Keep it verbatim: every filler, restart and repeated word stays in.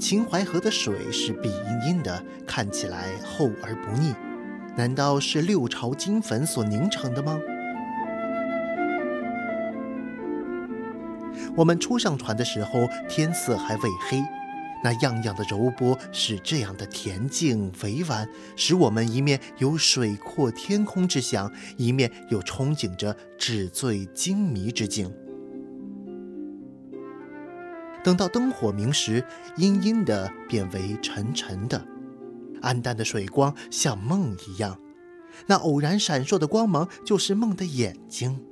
秦淮河的水是碧阴阴的，看起来厚而不腻，难道是六朝金粉所凝成的吗？我们初上船的时候，天色还未黑，那样样的柔波是这样的恬静委婉，使我们一面有水阔天空之想，一面又憧憬着纸醉金迷之境。等到灯火明时，阴阴的变为沉沉的，暗淡的水光像梦一样，那偶然闪烁的光芒就是梦的眼睛。